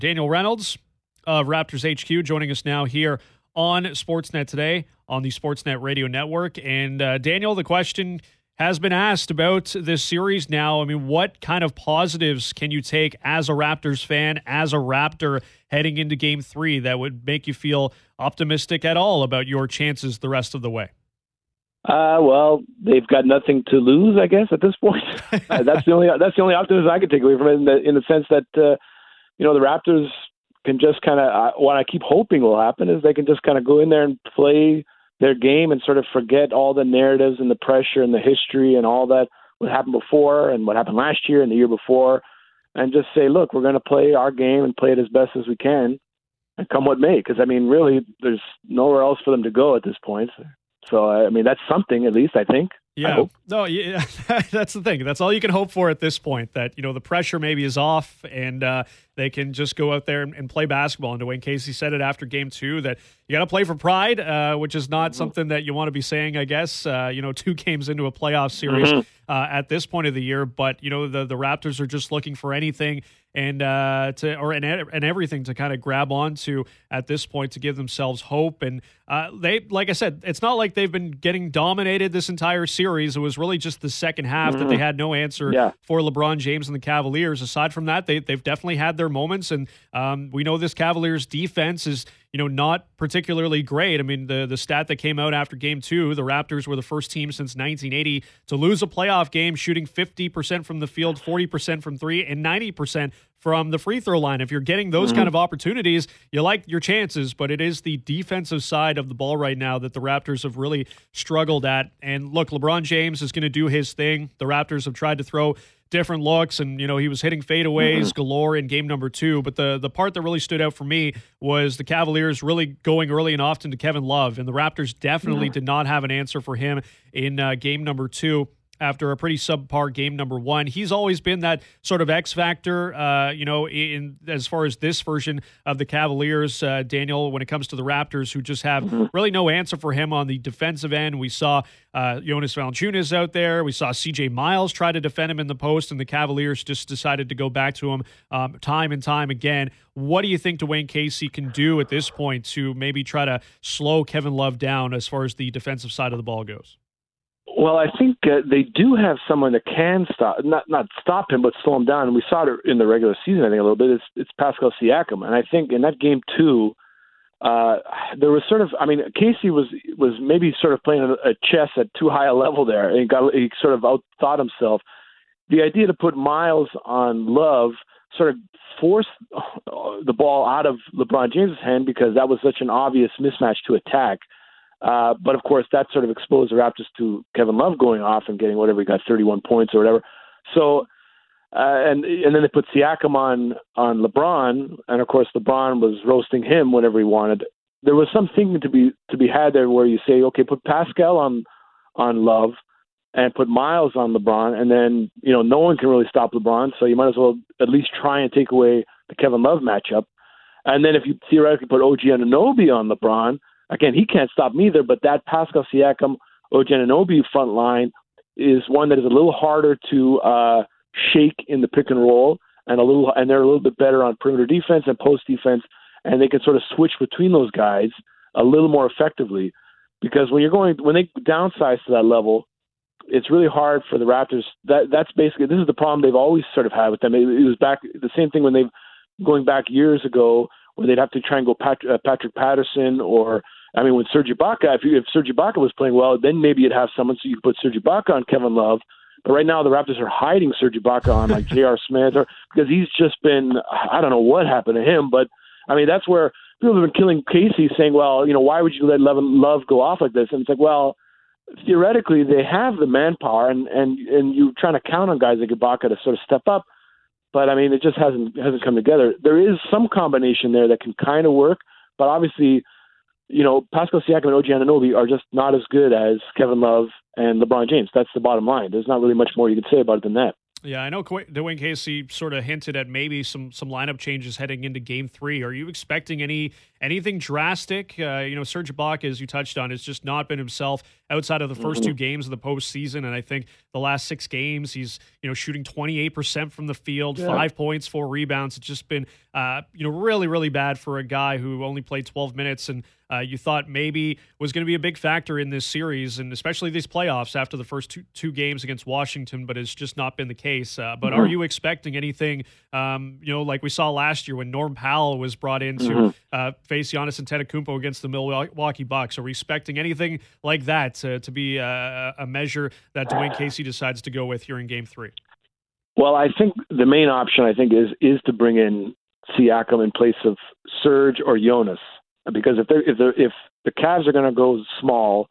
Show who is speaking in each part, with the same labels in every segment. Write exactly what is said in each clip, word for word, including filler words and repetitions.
Speaker 1: Daniel Reynolds of Raptors H Q joining us now here on Sportsnet today on the Sportsnet Radio Network. And uh, Daniel, the question has been asked about this series now. I mean, what kind of positives can you take as a Raptors fan, as a Raptor heading into game three that would make you feel optimistic at all about your chances the rest of the way?
Speaker 2: Uh, well, they've got nothing to lose, I guess, at this point. uh, that's the only that's the only optimism I could take away from it, in the, in the sense that uh, you know the Raptors can just kind of uh, what I keep hoping will happen is they can just kind of go in there and play their game and sort of forget all the narratives and the pressure and the history and all that what happened before and what happened last year and the year before, and just say, look, we're going to play our game and play it as best as we can, and come what may. Because I mean, really, there's nowhere else for them to go at this point. So, I mean, that's something, at least, I think.
Speaker 1: Yeah.
Speaker 2: I
Speaker 1: no, yeah, that's the thing. That's all you can hope for at this point, that, you know, the pressure maybe is off and uh, they can just go out there and, and play basketball. And Dwayne Casey said it after game two that you got to play for pride, uh, which is not mm-hmm. something that you want to be saying, I guess, uh, you know, two games into a playoff series mm-hmm. uh, at this point of the year. But, you know, the, the Raptors are just looking for anything and uh, to or and, and everything to kind of grab onto at this point to give themselves hope. And uh, they, like I said, it's not like they've been getting dominated this entire series. It was really just the second half mm-hmm. that they had no answer
Speaker 2: yeah.
Speaker 1: for LeBron James and the Cavaliers. Aside from that, they, they've definitely had their moments. And um, we know this Cavaliers defense is, you know, not particularly great. I mean, the, the stat that came out after game two, the Raptors were the first team since nineteen eighty to lose a playoff game, shooting fifty percent from the field, forty percent from three, and ninety percent from the free throw line. If you're getting those mm-hmm. kind of opportunities, you like your chances, but it is the defensive side of the ball right now that the Raptors have really struggled at. And look, LeBron James is going to do his thing. The Raptors have tried to throw different looks, and you know he was hitting fadeaways mm-hmm. galore in game number two. But the the part that really stood out for me was the Cavaliers really going early and often to Kevin Love, and the Raptors definitely mm-hmm. did not have an answer for him in uh, game number two. After a pretty subpar game number one, he's always been that sort of X factor, uh, you know, in as far as this version of the Cavaliers, uh, Daniel, when it comes to the Raptors, who just have mm-hmm. really no answer for him on the defensive end. We saw uh, Jonas Valanciunas out there. We saw C J Miles try to defend him in the post, and the Cavaliers just decided to go back to him um, time and time again. What do you think Dwayne Casey can do at this point to maybe try to slow Kevin Love down as far as the defensive side of the ball goes?
Speaker 2: Well, I think uh, they do have someone that can stop, not not stop him, but slow him down. And we saw it in the regular season, I think, a little bit. It's, it's Pascal Siakam. And I think in that game, too, uh, there was sort of, I mean, Casey was was maybe sort of playing a, a chess at too high a level there. And he, got, he sort of outthought himself. The idea to put Miles on Love sort of forced the ball out of LeBron James' hand because that was such an obvious mismatch to attack. Uh, but, of course, that sort of exposed the Raptors to Kevin Love going off and getting whatever, he got thirty-one points or whatever. So, uh, and and then they put Siakam on, on LeBron, and, of course, LeBron was roasting him whenever he wanted. There was some thinking to be to be had there where you say, okay, put Pascal on on Love and put Miles on LeBron, and then, you know, no one can really stop LeBron, so you might as well at least try and take away the Kevin Love matchup. And then if you theoretically put O G Anunoby on LeBron, again, he can't stop him either, but that Pascal Siakam, O G Anunoby front line is one that is a little harder to uh, shake in the pick and roll, and a little, and they're a little bit better on perimeter defense and post defense, and they can sort of switch between those guys a little more effectively. Because when you're going, when they downsize to that level, it's really hard for the Raptors. That that's basically, this is the problem they've always sort of had with them. It, it was back the same thing when they've going back years ago, where they'd have to try and go Pat, uh, Patrick Patterson or. I mean, when Serge Ibaka, if, you, if Serge Ibaka was playing well, then maybe you'd have someone so you could put Serge Ibaka on Kevin Love. But right now, the Raptors are hiding Serge Ibaka on like J R. Smith, or because he's just been, I don't know what happened to him. But I mean, that's where people have been killing Casey, saying, well, you know, why would you let Love, Love go off like this? And it's like, well, theoretically, they have the manpower, and and and you're trying to count on guys like Ibaka to sort of step up. But I mean, it just hasn't hasn't come together. There is some combination there that can kind of work, but obviously. You know, Pascal Siakam and O G Anunoby are just not as good as Kevin Love and LeBron James. That's the bottom line. There's not really much more you can say about it than that.
Speaker 1: Yeah, I know Dwayne Casey sort of hinted at maybe some some lineup changes heading into Game Three. Are you expecting any anything drastic? Uh, you know, Serge Ibaka, as you touched on, has just not been himself outside of the first
Speaker 2: mm-hmm.
Speaker 1: two games of the postseason. And I think the last six games, he's, you know, shooting twenty-eight percent from the field,
Speaker 2: yeah.
Speaker 1: five points, four rebounds. It's just been, uh, you know, really, really bad for a guy who only played twelve minutes and uh, you thought maybe was going to be a big factor in this series and especially these playoffs after the first two, two games against Washington, but it's just not been the case. Uh, but mm-hmm. are you expecting anything, um, you know, like we saw last year when Norm Powell was brought in to mm-hmm. uh, face Giannis Antetokounmpo against the Milwaukee Bucks? Are we expecting anything like that to, to be a, a measure that Dwayne Casey decides to go with here in Game Three?
Speaker 2: Well, I think the main option, I think, is is to bring in Siakam in place of Serge or Jonas, because if they're, if they're, if the Cavs are going to go small,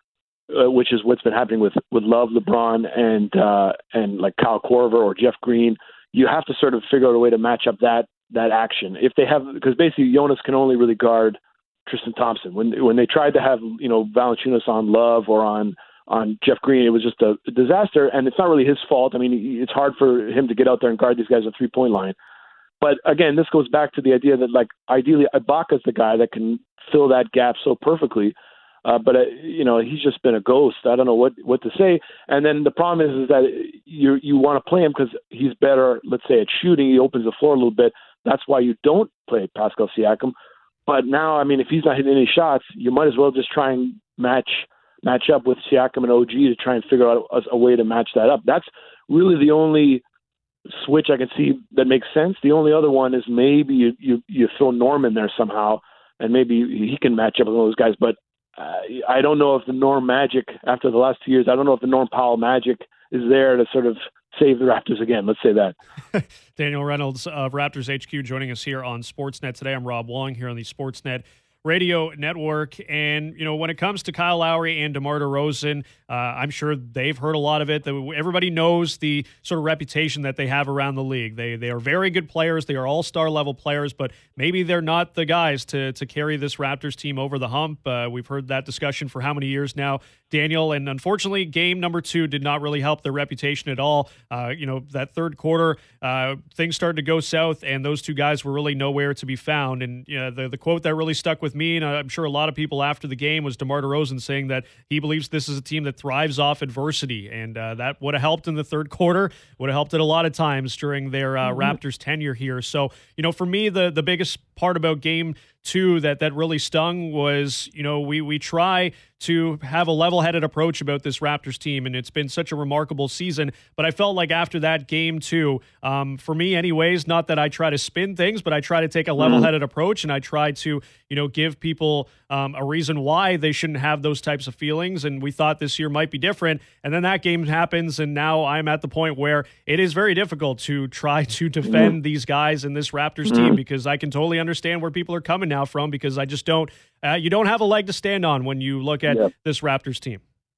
Speaker 2: uh, which is what's been happening with, with Love, LeBron, and uh, and like Kyle Korver or Jeff Green, you have to sort of figure out a way to match up that that action. If they have, because basically Jonas can only really guard Tristan Thompson. When when they tried to have you know Valanciunas on Love or on on Jeff Green, it was just a, a disaster, and it's not really his fault. I mean, it's hard for him to get out there and guard these guys at three-point line. But again, this goes back to the idea that, like, ideally, Ibaka's the guy that can fill that gap so perfectly. Uh, but, uh, you know, he's just been a ghost. I don't know what, what to say. And then the problem is, is that you you want to play him because he's better, let's say, at shooting. He opens the floor a little bit. That's why you don't play Pascal Siakam. But now, I mean, if he's not hitting any shots, you might as well just try and match match up with Siakam and O G to try and figure out a, a way to match that up. That's really the only switch I can see that makes sense. The only other one is maybe you you, you throw Norm in there somehow, and maybe he can match up with one of those guys. But uh, I don't know if the Norm magic, after the last two years, I don't know if the Norm Powell magic is there to sort of save the Raptors again. Let's say that.
Speaker 1: Daniel Reynolds of Raptors H Q joining us here on Sportsnet today. I'm Rob Wong here on the Sportsnet Radio Network. And, you know, when it comes to Kyle Lowry and DeMar DeRozan, uh, I'm sure they've heard a lot of it. Everybody knows the sort of reputation that they have around the league. They they are very good players. They are all-star level players, but maybe they're not the guys to to carry this Raptors team over the hump. Uh, we've heard that discussion for how many years now, Daniel? And unfortunately, game number two did not really help their reputation at all. Uh, you know, that third quarter, uh, things started to go south, and those two guys were really nowhere to be found. And you know, the, the quote that really stuck with me, and I'm sure a lot of people after the game, was DeMar DeRozan saying that he believes this is a team that thrives off adversity, and uh, that would have helped in the third quarter, would have helped it a lot of times during their uh, mm-hmm. Raptors tenure here. So, you know, for me, the the biggest part about game two that that really stung was, you know, we we try to have a level-headed approach about this Raptors team, and it's been such a remarkable season. But I felt like after that game two, um, for me anyways, not that I try to spin things, but I try to take a level-headed approach, and I try to, you know, give people um, a reason why they shouldn't have those types of feelings. And we thought this year might be different. And then that game happens, and now I'm at the point where it is very difficult to try to defend these guys in this Raptors team, because I can totally understand where people are coming now from, because I just don't, uh, you don't have a leg to stand on when you look at yep. this Raptors team.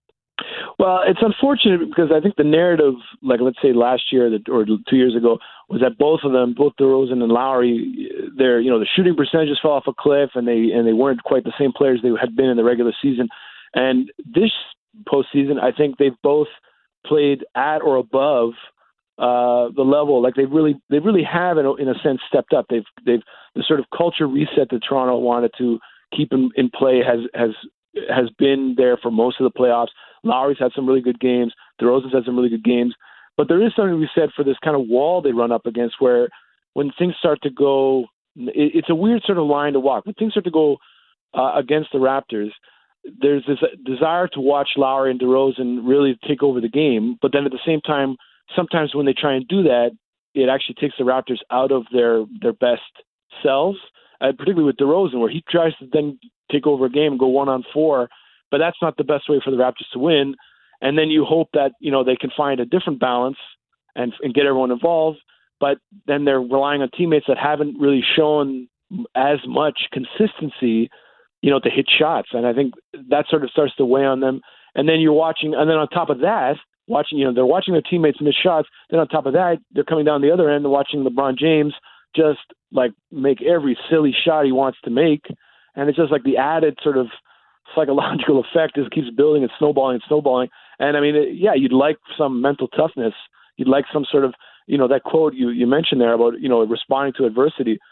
Speaker 2: Well, it's unfortunate because I think the narrative, like let's say last year that, or two years ago, was that both of them, both DeRozan and Lowry, their you know the shooting percentages fell off a cliff, and they and they weren't quite the same players they had been in the regular season. And this postseason, I think they've both played at or above uh, the level. Like they really, they really have, in a, in a sense, stepped up. They've they've the sort of culture reset that Toronto wanted to keep in, in play has has has been there for most of the playoffs. Lowry's had some really good games. DeRozan's had some really good games. But there is something to be said for this kind of wall they run up against, where when things start to go, it, it's a weird sort of line to walk. When things start to go uh, against the Raptors, there's this desire to watch Lowry and DeRozan really take over the game. But then at the same time, sometimes when they try and do that, it actually takes the Raptors out of their, their best selves, uh, particularly with DeRozan, where he tries to then take over a game and go one on four. But that's not the best way for the Raptors to win. And then you hope that, you know, they can find a different balance and, and get everyone involved. But then they're relying on teammates that haven't really shown as much consistency, you know, to hit shots. And I think that sort of starts to weigh on them. And then you're watching, and then on top of that, watching, you know, they're watching their teammates miss shots. Then on top of that, they're coming down the other end and watching LeBron James just like make every silly shot he wants to make. And it's just like the added sort of psychological effect is keeps building and snowballing and snowballing. And I mean, it, yeah, you'd like some mental toughness. You'd like some sort of, you know, that quote you, you mentioned there about, you know, responding to adversity.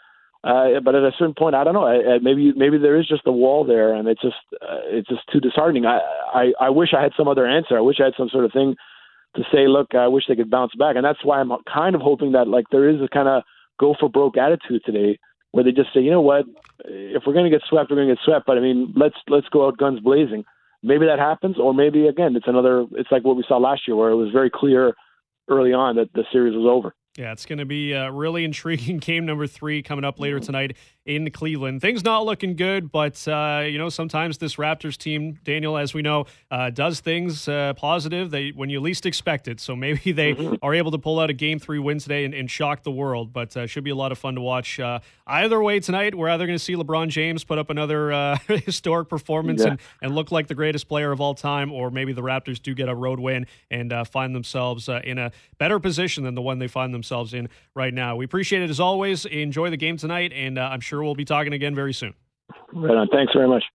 Speaker 2: Uh, but at a certain point, I don't know. I, I, maybe maybe there is just a wall there, and it's just uh, it's just too disheartening. I, I I wish I had some other answer. I wish I had some sort of thing to say. Look, I wish they could bounce back, and that's why I'm kind of hoping that like there is a kind of go for broke attitude today, where they just say, you know what, if we're going to get swept, we're going to get swept. But I mean, let's let's go out guns blazing. Maybe that happens, or maybe again, it's another. It's like what we saw last year, where it was very clear early on that the series was over.
Speaker 1: Yeah, it's going to be a really intriguing game number three coming up later tonight in Cleveland. Things not looking good, but, uh, you know, sometimes this Raptors team, Daniel, as we know, uh, does things uh, positive they, when you least expect it. So maybe they mm-hmm. are able to pull out a game three win today and, and shock the world, but uh, should be a lot of fun to watch. Uh, either way tonight, we're either going to see LeBron James put up another uh, historic performance yeah. and, and look like the greatest player of all time, or maybe the Raptors do get a road win and uh, find themselves uh, in a better position than the one they find themselves in right now. We appreciate it as always. Enjoy the game tonight, and uh, I'm sure we'll be talking again very soon.
Speaker 2: Right on. Thanks very much.